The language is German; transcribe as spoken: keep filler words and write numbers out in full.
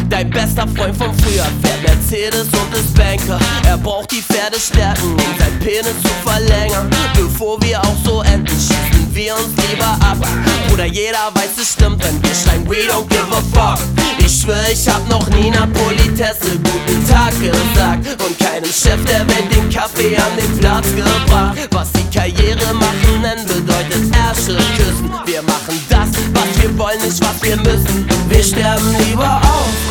Dein bester Freund von früher fährt Mercedes und ist Banker. Er braucht die Pferde stärken, um sein Penis zu verlängern. Bevor wir auch so enden, schießen wir uns lieber ab. Bruder, jeder weiß es stimmt, wenn wir schreien we don't give a fuck. Ich schwör, ich hab noch nie einer Politesse guten Tag gesagt und keinem Chef der Welt den Kaffee an den Platz gebracht. Was die Karriere machen nennen, bedeutet Ärsche küssen. Wir machen das, was wir wollen, nicht was wir müssen. Wir sterben lieber